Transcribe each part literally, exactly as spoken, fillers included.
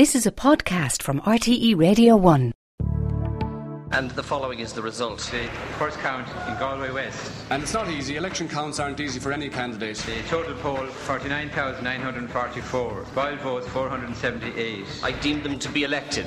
This is a podcast from R T E Radio one. And the following is the result. The first count in Galway West. And it's not easy. Election counts aren't easy for any candidate. The total poll, forty-nine thousand nine hundred forty-four. Spoiled votes, four hundred seventy-eight. I deem them to be elected.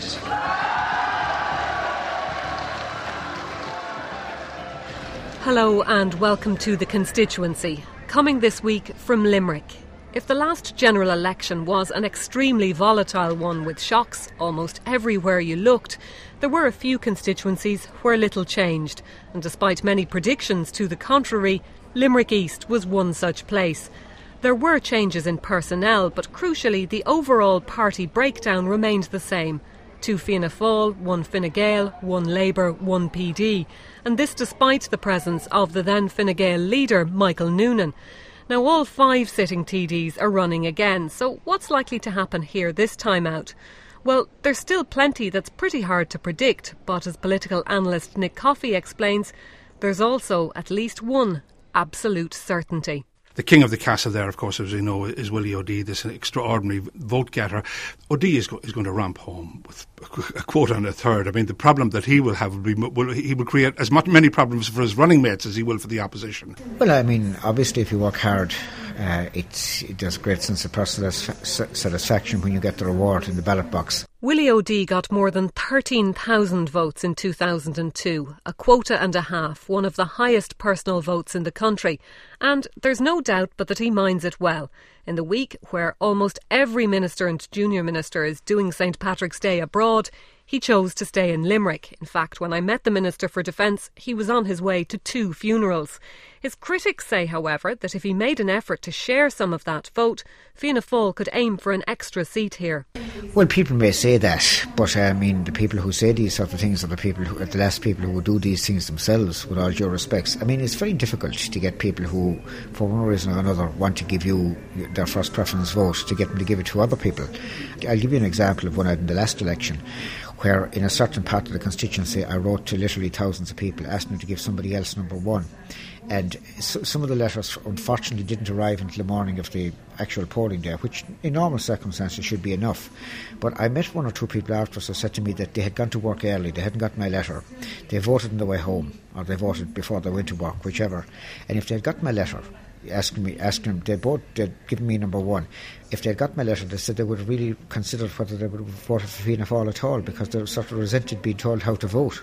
Hello and welcome to The Constituency. Coming this week from Limerick. If the last general election was an extremely volatile one with shocks almost everywhere you looked, there were a few constituencies where little changed. And despite many predictions to the contrary, Limerick East was one such place. There were changes in personnel, but crucially the overall party breakdown remained the same. Two Fianna Fáil, one Fine Gael, one Labour, one P D. And this despite the presence of the then Fine Gael leader, Michael Noonan. Now all five sitting T Ds are running again, so what's likely to happen here this time out? Well, there's still plenty that's pretty hard to predict, but as political analyst Nick Coffey explains, there's also at least one absolute certainty. The king of the castle there, of course, as we know, is Willie O'D, this extraordinary vote-getter. O'D is, go- is going to ramp home with a quote and a third. I mean, the problem that he will have will be will, he will create as much many problems for his running mates as he will for the opposition. Well, I mean, obviously, if you work hard, uh, it's, it does great sense of personal satisfaction when you get the reward in the ballot box. Willie O'D got more than thirteen thousand votes in two thousand two, a quota and a half, one of the highest personal votes in the country. And there's no doubt but that he minds it well. In the week where almost every minister and junior minister is doing St Patrick's Day abroad, he chose to stay in Limerick. In fact, when I met the Minister for Defence, he was on his way to two funerals. His critics say, however, that if he made an effort to share some of that vote, Fianna Fáil could aim for an extra seat here. Well, people may say that, but I mean, the people who say these sort of things are the people who are the last people who would do these things themselves, with all due respects. I mean, it's very difficult to get people who, for one reason or another, want to give you their first preference vote, to get them to give it to other people. I'll give you an example of one out in the last election, where in a certain part of the constituency I wrote to literally thousands of people asking them to give somebody else number one. And so, some of the letters unfortunately didn't arrive until the morning of the actual polling day, which in normal circumstances should be enough. But I met one or two people afterwards who said to me that they had gone to work early, they hadn't got my letter, they voted on the way home, or they voted before they went to work, whichever. And if they had got my letter, asking me, asking them, they both they'd given me number one. If they had got my letter, they said they would have really considered whether they would have voted for Fianna Fáil at all, because they sort of resented being told how to vote.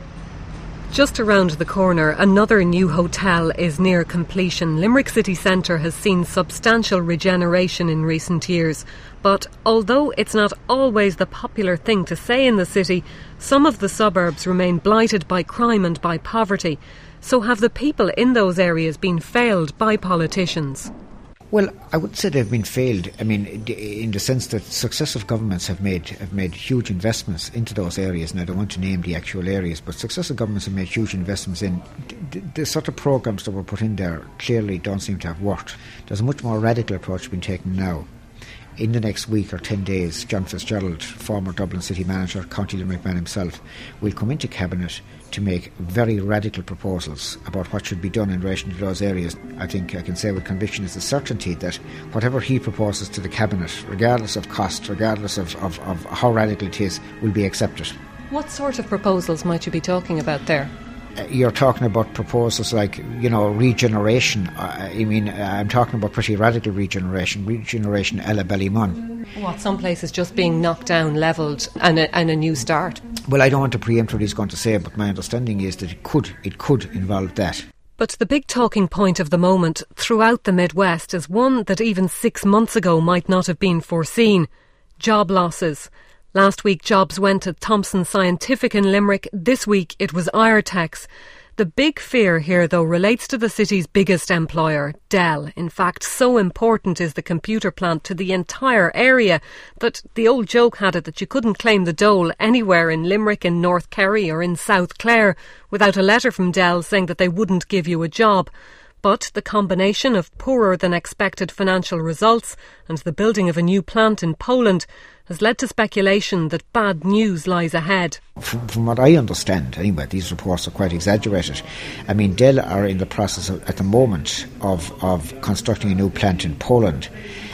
Just around the corner, another new hotel is near completion. Limerick city centre has seen substantial regeneration in recent years. But although it's not always the popular thing to say in the city, some of the suburbs remain blighted by crime and by poverty. So have the people in those areas been failed by politicians? Well, I would say they've been failed. I mean, in the sense that successive governments have made have made huge investments into those areas, and I don't want to name the actual areas, but successive governments have made huge investments in the, the sort of programmes that were put in there clearly don't seem to have worked. There's a much more radical approach being taken now. In the next week or ten days, John Fitzgerald, former Dublin City Manager, County Limerick man himself, will come into Cabinet to make very radical proposals about what should be done in relation to those areas. I think I can say with conviction is the certainty that whatever he proposes to the Cabinet, regardless of cost, regardless of, of, of how radical it is, will be accepted. What sort of proposals might you be talking about there? Uh, you're talking about proposals like, you know, regeneration. Uh, I mean, uh, I'm talking about pretty radical regeneration, regeneration a la Ballymun. What, some places just being knocked down, levelled, and a, and a new start? Well, I don't want to preempt what he's going to say, but my understanding is that it could, it could involve that. But the big talking point of the moment throughout the Midwest is one that even six months ago might not have been foreseen: job losses. Last week jobs went to Thomson Scientific in Limerick. This week it was Irtex. The big fear here, though, relates to the city's biggest employer, Dell. In fact, so important is the computer plant to the entire area that the old joke had it that you couldn't claim the dole anywhere in Limerick, in North Kerry or in South Clare without a letter from Dell saying that they wouldn't give you a job. But the combination of poorer than expected financial results and the building of a new plant in Poland has led to speculation that bad news lies ahead. From, from what I understand, anyway, these reports are quite exaggerated. I mean, Dell are in the process of, at the moment of, of constructing a new plant in Poland.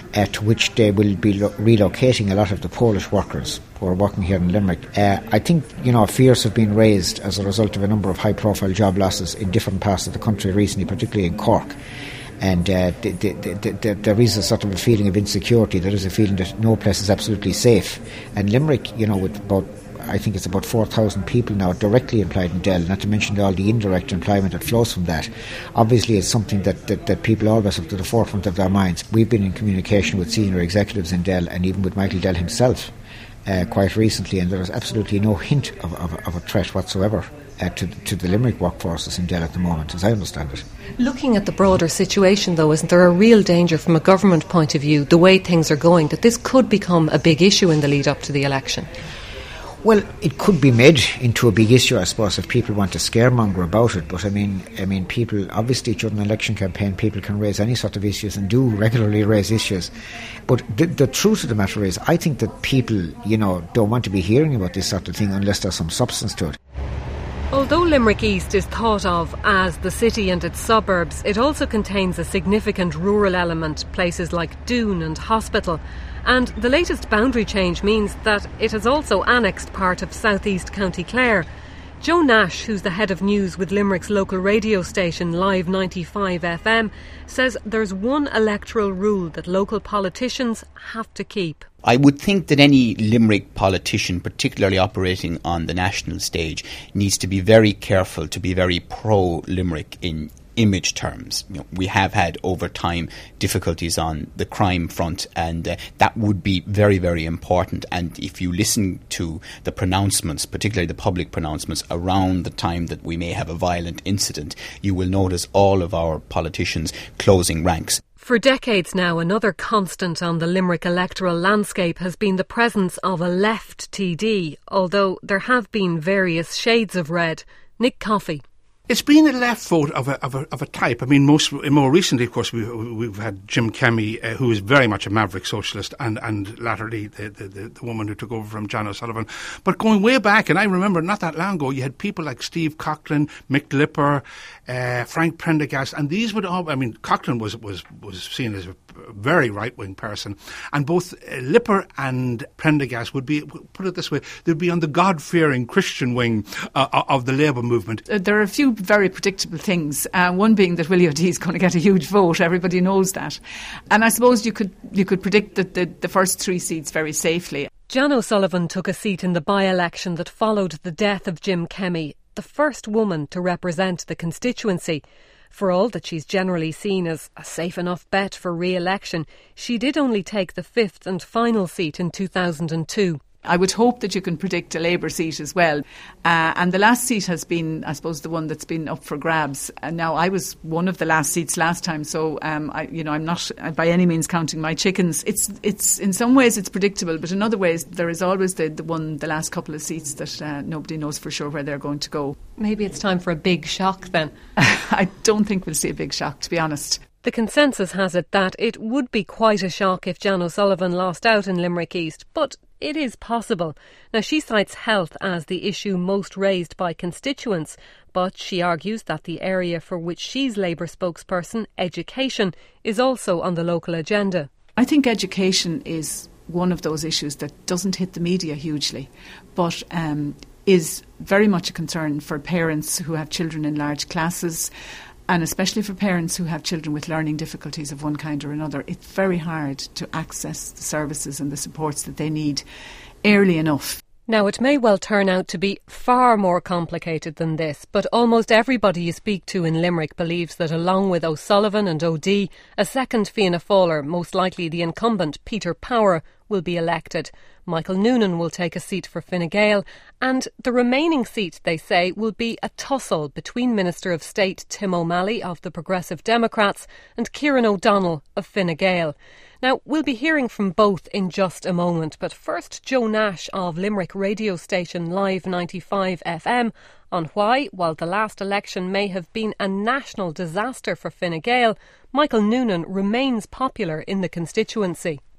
uh, to which they will be lo- relocating a lot of the Polish workers who are working here in Limerick. Uh, I think, you know, fears have been raised as a result of a number of high-profile job losses in different parts of the country recently, particularly in Cork. And uh, the, the, the, the, there is a sort of a feeling of insecurity. There is a feeling that no place is absolutely safe. And Limerick, you know, with about, I think it's about four thousand people now directly employed in Dell, not to mention all the indirect employment that flows from that. Obviously, it's something that, that, that people always have to the forefront of their minds. We've been in communication with senior executives in Dell and even with Michael Dell himself uh, quite recently, and there is absolutely no hint of, of, of a threat whatsoever uh, to, to the Limerick workforces in Dell at the moment, as I understand it. Looking at the broader situation, though, isn't there a real danger from a government point of view, the way things are going, that this could become a big issue in the lead up to the election? Well, it could be made into a big issue, I suppose, if people want to scaremonger about it. But I mean, I mean, people obviously during an election campaign, people can raise any sort of issues and do regularly raise issues. But the, the truth of the matter is, I think that people, you know, don't want to be hearing about this sort of thing unless there's some substance to it. Although Limerick East is thought of as the city and its suburbs, it also contains a significant rural element, places like Doon and Hospital. And the latest boundary change means that it has also annexed part of South East County Clare. Joe Nash, who's the head of news with Limerick's local radio station Live ninety-five F M, says there's one electoral rule that local politicians have to keep. I would think that any Limerick politician, particularly operating on the national stage, needs to be very careful to be very pro-Limerick in image terms. You know, we have had over time difficulties on the crime front, and uh, that would be very, very important. And if you listen to the pronouncements, particularly the public pronouncements around the time that we may have a violent incident, you will notice all of our politicians closing ranks. For decades now, another constant on the Limerick electoral landscape has been the presence of a left T D, although there have been various shades of red. Nick Coffey. It's been a left vote of a of a, of a type. I mean, most more recently, of course, we, we've had Jim Kemmy, uh, who is very much a maverick socialist, and and latterly the, the, the, the woman who took over from John O'Sullivan. But going way back, and I remember not that long ago, you had people like Steve Coughlin, Mick Lipper, uh, Frank Prendergast, and these would all. I mean, Coughlin was was was seen as a very right wing person, and both uh, Lipper and Prendergast would be, put it this way, they'd be on the God fearing Christian wing uh, of the Labour movement. Uh, there are a few very predictable things. Uh, one being that Willie O'D is going to get a huge vote. Everybody knows that. And I suppose you could you could predict that the, the first three seats very safely. Jan O'Sullivan took a seat in the by-election that followed the death of Jim Kemmy, the first woman to represent the constituency. For all that she's generally seen as a safe enough bet for re-election, she did only take the fifth and final seat in two thousand two. I would hope that you can predict a Labour seat as well. Uh, and the last seat has been, I suppose, the one that's been up for grabs. And now, I was one of the last seats last time, so um, I, you know, I'm not by any means counting my chickens. It's, it's in some ways it's predictable, but in other ways there is always the, the one, the last couple of seats that uh, nobody knows for sure where they're going to go. Maybe it's time for a big shock then. I don't think we'll see a big shock, to be honest. The consensus has it that it would be quite a shock if Jan O'Sullivan lost out in Limerick East, but it is possible. Now, she cites health as the issue most raised by constituents, but she argues that the area for which she's Labour spokesperson, education, is also on the local agenda. I think education is one of those issues that doesn't hit the media hugely, but um, is very much a concern for parents who have children in large classes, and especially for parents who have children with learning difficulties of one kind or another. It's very hard to access the services and the supports that they need early enough. Now, it may well turn out to be far more complicated than this, but almost everybody you speak to in Limerick believes that along with O'Sullivan and O'D, a second Fianna Fáiler, most likely the incumbent Peter Power, will be elected. Michael Noonan will take a seat for Fine Gael, and the remaining seat, they say, will be a tussle between Minister of State Tim O'Malley of the Progressive Democrats and Kieran O'Donnell of Fine Gael. Now, we'll be hearing from both in just a moment, but first Joe Nash of Limerick radio station Live ninety-five F M on why, while the last election may have been a national disaster for Fine Gael, Michael Noonan remains popular in the constituency.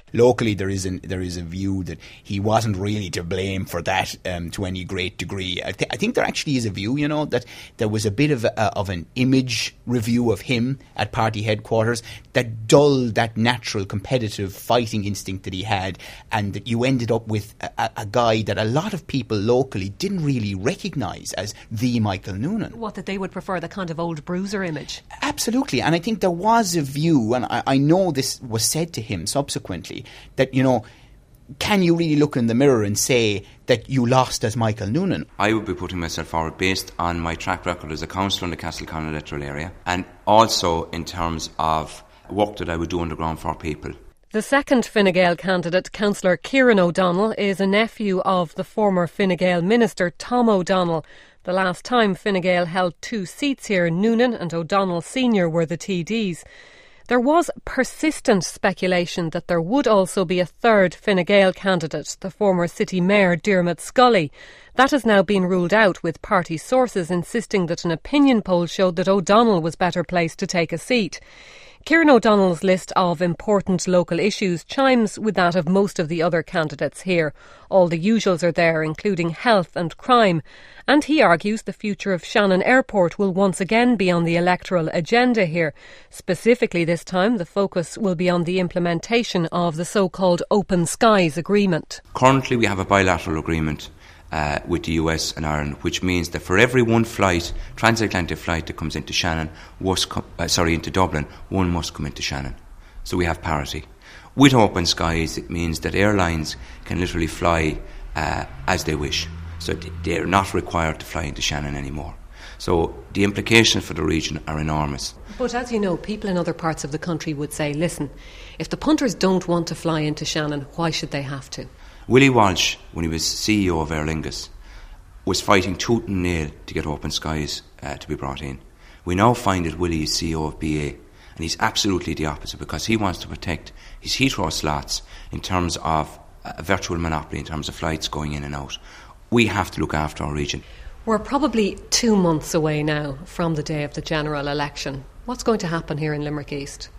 Locally, there is an, there is a view that he wasn't really to blame for that um, to any great degree. I, th- I think there actually is a view, you know, that there was a bit of a, of an image review of him at party headquarters that dulled that natural competitive fighting instinct that he had, and that you ended up with a, a guy that a lot of people locally didn't really recognise as the Michael Noonan. What, that they would prefer the kind of old bruiser image? Absolutely, and I think there was a view, and I, I know this was said to him subsequently, that, you know, can you really look in the mirror and say that you lost as Michael Noonan? I would be putting myself forward based on my track record as a councillor in the Castlecommon electoral area, and also in terms of work that I would do on the ground for people. The second Fine Gael candidate, Councillor Kieran O'Donnell, is a nephew of the former Fine Gael minister Tom O'Donnell. The last time Fine Gael held two seats here, Noonan and O'Donnell Senior were the T Ds. There was persistent speculation that there would also be a third Fine Gael candidate, the former City Mayor Diarmuid Scully. That has now been ruled out, with party sources insisting that an opinion poll showed that O'Donnell was better placed to take a seat. Kieran O'Donnell's list of important local issues chimes with that of most of the other candidates here. All the usuals are there, including health and crime. And he argues the future of Shannon Airport will once again be on the electoral agenda here. Specifically this time, the focus will be on the implementation of the so-called Open Skies Agreement. Currently we have a bilateral agreement Uh, with the U S and Ireland, which means that for every one flight, transatlantic flight that comes into Shannon, must com- uh, sorry, into Dublin, one must come into Shannon. So we have parity. With Open Skies, it means that airlines can literally fly uh, as they wish. So they're not required to fly into Shannon anymore. So the implications for the region are enormous. But as you know, people in other parts of the country would say, listen, if the punters don't want to fly into Shannon, why should they have to? Willie Walsh, when he was C E O of Aer Lingus, was fighting tooth and nail to get Open Skies uh, to be brought in. We now find that Willie is C E O of B A, and he's absolutely the opposite, because he wants to protect his Heathrow slots in terms of a virtual monopoly, in terms of flights going in and out. We have to look after our region. We're probably two months away now from the day of the general election. What's going to happen here in Limerick East?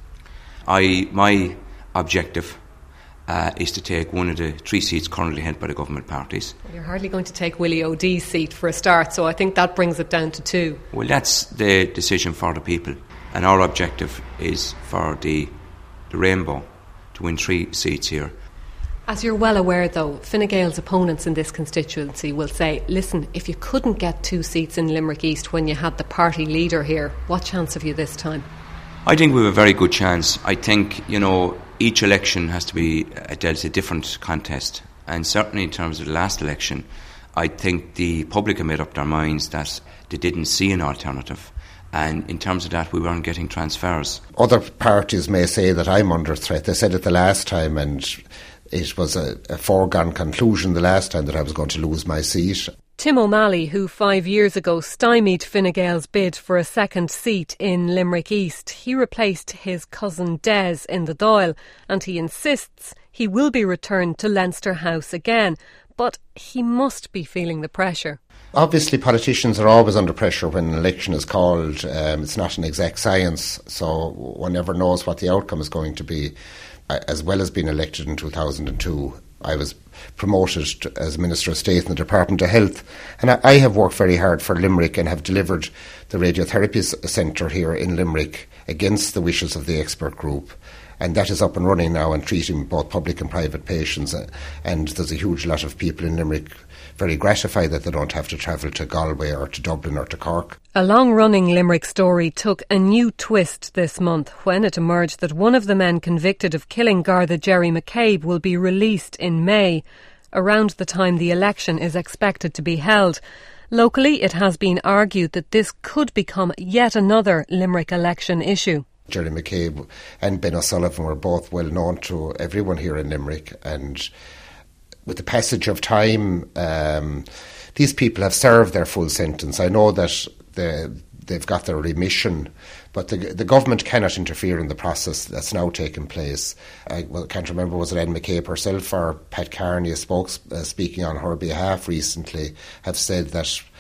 I, my objective Uh, is to take one of the three seats currently held by the government parties. You're hardly going to take Willie O'Dee's seat for a start, so I think that brings it down to two. Well, that's the decision for the people, and our objective is for the, the Rainbow to win three seats here. As you're well aware, though, Fine Gael's opponents in this constituency will say, listen, if you couldn't get two seats in Limerick East when you had the party leader here, what chance have you this time? I think we have a very good chance. I think, you know, each election has to be dealt a different contest, and certainly in terms of the last election, I think the public have made up their minds that they didn't see an alternative, and in terms of that we weren't getting transfers. Other parties may say that I'm under threat. They said it the last time, and it was a, a foregone conclusion the last time that I was going to lose my seat. Tim O'Malley, who five years ago stymied Fine Gael's bid for a second seat in Limerick East, he replaced his cousin Des in the Dáil, and he insists he will be returned to Leinster House again, but he must be feeling the pressure. Obviously, politicians are always under pressure when an election is called. Um, it's not an exact science, so one never knows what the outcome is going to be. As well as being elected in two thousand two, I was promoted to, as Minister of State in the Department of Health, and I, I have worked very hard for Limerick and have delivered the radiotherapy centre here in Limerick against the wishes of the expert group, and that is up and running now and treating both public and private patients, and there's a huge lot of people in Limerick very gratified that they don't have to travel to Galway or to Dublin or to Cork. A long-running Limerick story took a new twist this month when it emerged that one of the men convicted of killing Garda Jerry McCabe will be released in May, around the time the election is expected to be held. Locally, it has been argued that this could become yet another Limerick election issue. Jerry McCabe and Ben O'Sullivan were both well known to everyone here in Limerick, and with the passage of time, um, these people have served their full sentence. I know that the, they've got their remission, but the, the government cannot interfere in the process that's now taking place. I well, can't remember, was it Anne McCabe herself or Pat Carney, a spokes, uh, speaking on her behalf recently, have said that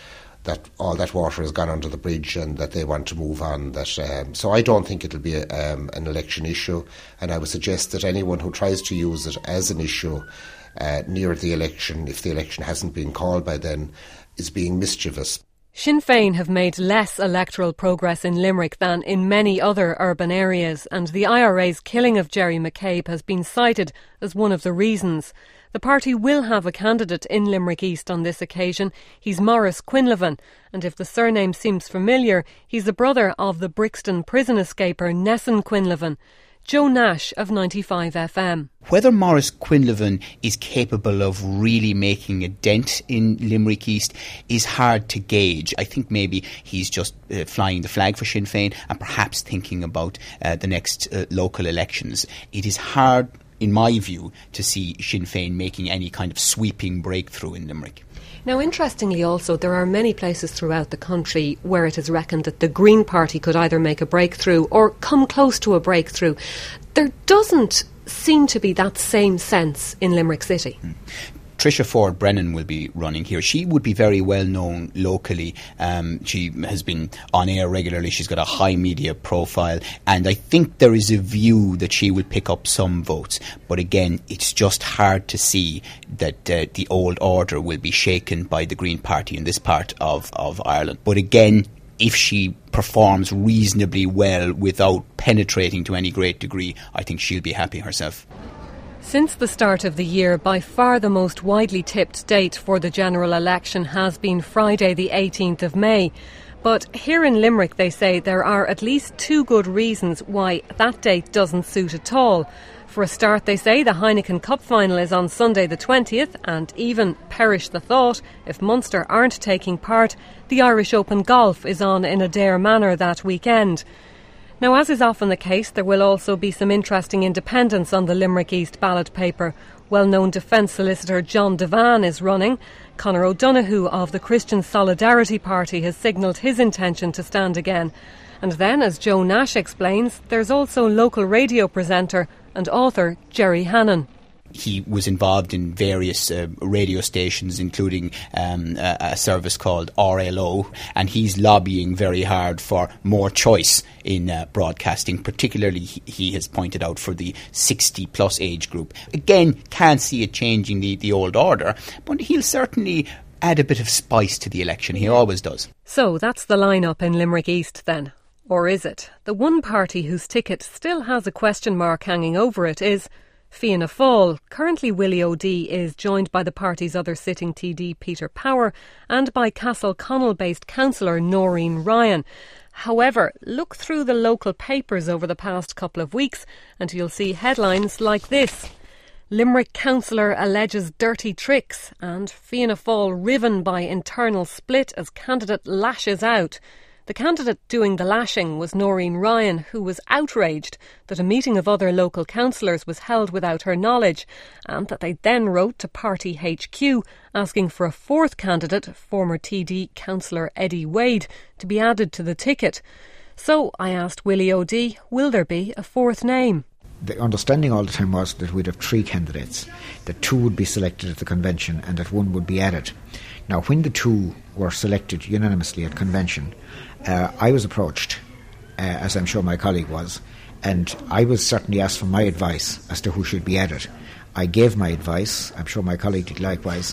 that all that water has gone under the bridge and that they want to move on. That um, so I don't think it'll be a, um, an election issue, and I would suggest that anyone who tries to use it as an issue uh, near the election, if the election hasn't been called by then, is being mischievous. Sinn Féin have made less electoral progress in Limerick than in many other urban areas, and the I R A's killing of Gerry McCabe has been cited as one of the reasons. The party will have a candidate in Limerick East on this occasion. He's Maurice Quinlivan, and if the surname seems familiar, he's the brother of the Brixton prison escaper Nessun Quinlivan. Joe Nash of ninety-five F M. Whether Maurice Quinlivan is capable of really making a dent in Limerick East is hard to gauge. I think maybe he's just uh, flying the flag for Sinn Féin and perhaps thinking about uh, the next uh, local elections. It is hard, in my view, to see Sinn Féin making any kind of sweeping breakthrough in Limerick. Now, interestingly also, there are many places throughout the country where it is reckoned that the Green Party could either make a breakthrough or come close to a breakthrough. There doesn't seem to be that same sense in Limerick City. Hmm. Tricia Ford Brennan will be running here. She would be very well known locally. Um, she has been on air regularly. She's got a high media profile, and I think there is a view that she will pick up some votes. But again, it's just hard to see that uh, the old order will be shaken by the Green Party in this part of, of Ireland. But again, if she performs reasonably well without penetrating to any great degree, I think she'll be happy herself. Since the start of the year, by far the most widely tipped date for the general election has been Friday the eighteenth of May. But here in Limerick, they say there are at least two good reasons why that date doesn't suit at all. For a start, they say the Heineken Cup final is on Sunday the twentieth, and even, perish the thought, if Munster aren't taking part, the Irish Open Golf is on in Adare Manor that weekend. Now, as is often the case, there will also be some interesting independents on the Limerick East ballot paper. Well-known defence solicitor John Devan is running. Conor O'Donoghue of the Christian Solidarity Party has signalled his intention to stand again. And then, as Joe Nash explains, there's also local radio presenter and author Jerry Hannon. He was involved in various uh, radio stations, including um, a, a service called R L O, and he's lobbying very hard for more choice in uh, broadcasting. Particularly, he, he has pointed out for the sixty plus age group. Again, can't see it changing the, the old order, but he'll certainly add a bit of spice to the election. He always does. So that's the lineup in Limerick East then. Or is it? The one party whose ticket still has a question mark hanging over it is Fianna Fáil. Currently, Willie O'Dea is joined by the party's other sitting T D, Peter Power, and by Castleconnell-based councillor Noreen Ryan. However, look through the local papers over the past couple of weeks and you'll see headlines like this. Limerick councillor alleges dirty tricks, and Fianna Fáil riven by internal split as candidate lashes out. The candidate doing the lashing was Noreen Ryan, who was outraged that a meeting of other local councillors was held without her knowledge, and that they then wrote to Party H Q asking for a fourth candidate, former T D councillor Eddie Wade, to be added to the ticket. So I asked Willie O'Dea, will there be a fourth name? The understanding all the time was that we'd have three candidates, that two would be selected at the convention and that one would be added. Now, when the two were selected unanimously at convention, uh, I was approached, uh, as I'm sure my colleague was, and I was certainly asked for my advice as to who should be added. I gave my advice, I'm sure my colleague did likewise.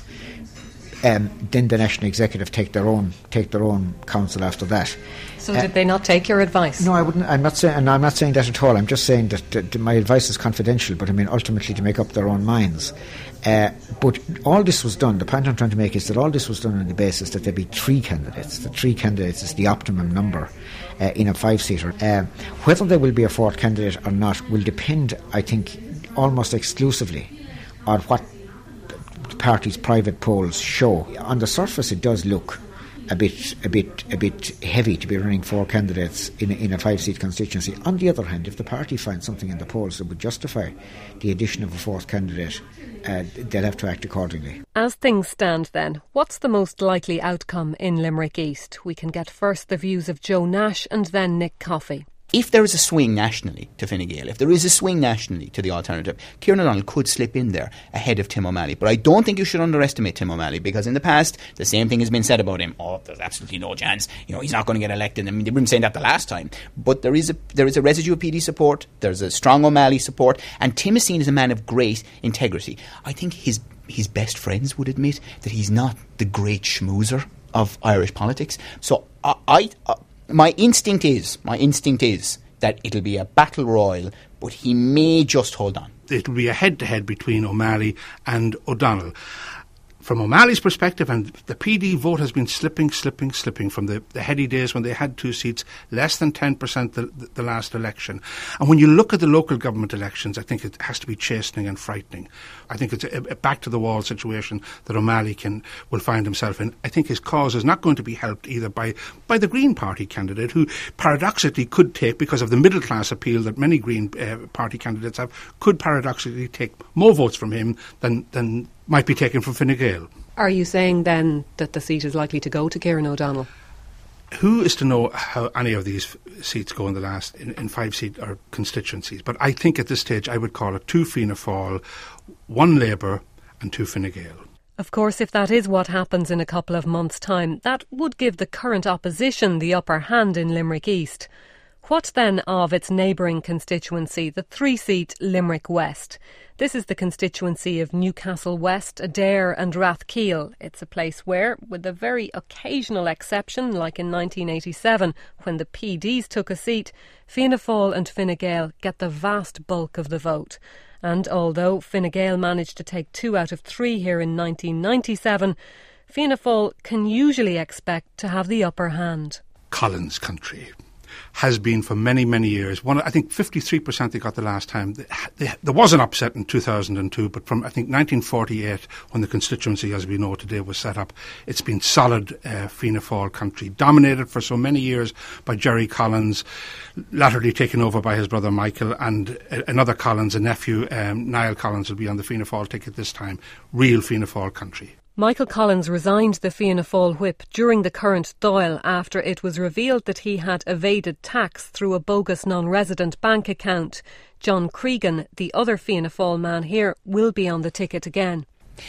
Um, then the National Executive take their own take their own counsel after that. So uh, did they not take your advice? No, I wouldn't. I'm not saying. And I'm not saying that at all. I'm just saying that, that my advice is confidential. But I mean, ultimately, to make up their own minds. Uh, but all this was done. The point I'm trying to make is that all this was done on the basis that there be three candidates. The three candidates is the optimum number uh, in a five-seater. Uh, whether there will be a fourth candidate or not will depend, I think, almost exclusively on what the party's private polls show. On the surface, it does look a bit, a bit, a bit heavy to be running four candidates in a, in a five-seat constituency. On the other hand, if the party finds something in the polls that would justify the addition of a fourth candidate, uh, they'll have to act accordingly. As things stand, then, what's the most likely outcome in Limerick East? We can get first the views of Joe Nash and then Nick Coffey. if there is a swing nationally to Fine Gael, if there is a swing nationally to the alternative, Kieran O'Donnell could slip in there ahead of Tim O'Malley. But I don't think you should underestimate Tim O'Malley, because in the past, the same thing has been said about him. Oh, there's absolutely no chance. You know, he's not going to get elected. I mean, they weren't saying that the last time. But there is a there is a residue of P D support. There's a strong O'Malley support. And Tim is seen as a man of great integrity. I think his his best friends would admit that he's not the great schmoozer of Irish politics. So I, I uh, my instinct is, my instinct is that it'll be a battle royal, but he may just hold on. It'll be a head-to-head between O'Malley and O'Donnell. From O'Malley's perspective, and the P D vote has been slipping, slipping, slipping from the, the heady days when they had two seats, less than ten percent the, the, the last election. And when you look at the local government elections, I think it has to be chastening and frightening. I think it's a, a back-to-the-wall situation that O'Malley can, will find himself in. I think his cause is not going to be helped either by, by the Green Party candidate, who paradoxically could take, because of the middle-class appeal that many Green uh, Party candidates have, could paradoxically take more votes from him than, than might be taken from Fine Gael. Are you saying then that the seat is likely to go to Kieran O'Donnell? Who is to know how any of these f- seats go in the last, in, in five seat or constituencies? But I think at this stage I would call it two Fianna Fáil, one Labour and two Fine Gael. Of course, if that is what happens in a couple of months' time, that would give the current opposition the upper hand in Limerick East. What then of its neighbouring constituency, the three-seat Limerick West? This is the constituency of Newcastle West, Adare and Rathkeale. It's a place where, with a very occasional exception, like in nineteen eighty-seven, when the P Ds took a seat, Fianna Fáil and Fine Gael get the vast bulk of the vote. And although Fine Gael managed to take two out of three here in nineteen ninety-seven, Fianna Fáil can usually expect to have the upper hand. Collins country has been for many, many years. One, I think fifty-three percent they got the last time. They, they, there was an upset in two thousand two, but from, I think, nineteen forty-eight, when the constituency, as we know today, was set up, it's been solid uh, Fianna Fáil country, dominated for so many years by Jerry Collins, latterly taken over by his brother Michael, and uh, another Collins, a nephew, um, Niall Collins, will be on the Fianna Fáil ticket this time. Real Fianna Fáil country. Michael Collins resigned the Fianna Fáil whip during the current Dáil after it was revealed that he had evaded tax through a bogus non-resident bank account. John Cregan, the other Fianna Fáil man here, will be on the ticket again.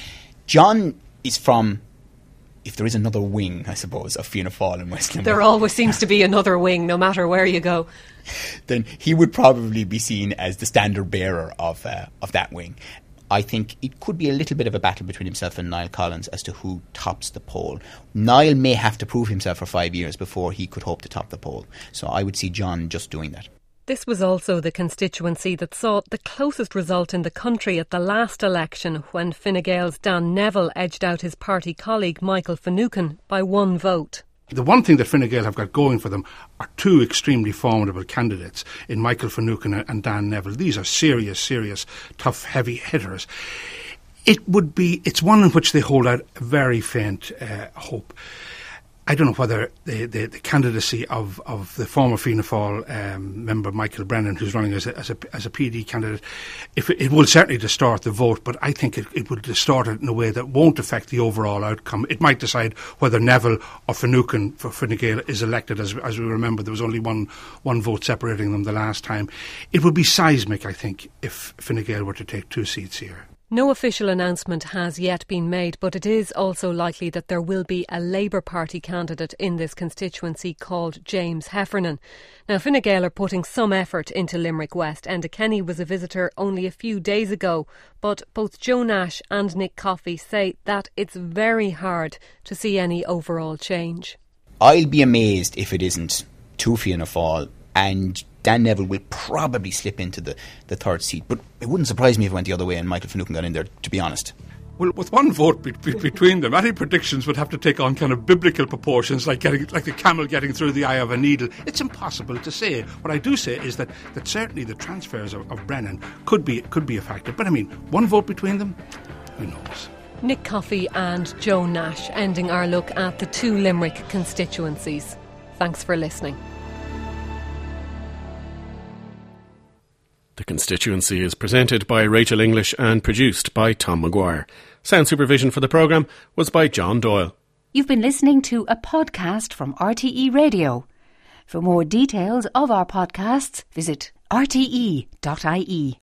John is from, if there is another wing, I suppose, of Fianna Fáil in West Limerick. There always seems to be another wing, no matter where you go. Then he would probably be seen as the standard bearer of uh, of that wing. I think it could be a little bit of a battle between himself and Niall Collins as to who tops the poll. Niall may have to prove himself for five years before he could hope to top the poll. So I would see John just doing that. This was also the constituency that saw the closest result in the country at the last election, when Fine Gael's Dan Neville edged out his party colleague Michael Finucane by one vote. The one thing that Fine Gael have got going for them are two extremely formidable candidates in Michael Finucane and Dan Neville. These are serious, serious, tough, heavy hitters. It would be, it's one in which they hold out a very faint uh, hope. I don't know whether the, the, the candidacy of, of the former Fianna Fáil um, member Michael Brennan, who's running as a, as a, as a P D candidate, if it, it will certainly distort the vote, but I think it, it will distort it in a way that won't affect the overall outcome. It might decide whether Neville or Finucane for Fine Gael is elected. As, as we remember, there was only one, one vote separating them the last time. It would be seismic, I think, if Fine Gael were to take two seats here. No official announcement has yet been made, but it is also likely that there will be a Labour Party candidate in this constituency called James Heffernan. Now, Fine Gael are putting some effort into Limerick West. Enda Kenny was a visitor only a few days ago, but both Joe Nash and Nick Coffey say that it's very hard to see any overall change. I'll be amazed if it isn't two Fianna Fáil, and Dan Neville will probably slip into the, the third seat. But it wouldn't surprise me if it went the other way and Michael Finucane got in there, to be honest. Well, with one vote be- be- between them, any predictions would have to take on kind of biblical proportions, like getting, like the camel getting through the eye of a needle. It's impossible to say. What I do say is that, that certainly the transfers of, of Brennan could be could be a factor. But I mean, one vote between them, who knows? Nick Coffey and Joe Nash ending our look at the two Limerick constituencies. Thanks for listening. The constituency is presented by Rachel English and produced by Tom Maguire. Sound supervision for the programme was by John Doyle. You've been listening to a podcast from R T E Radio. For more details of our podcasts, visit r t e dot i e.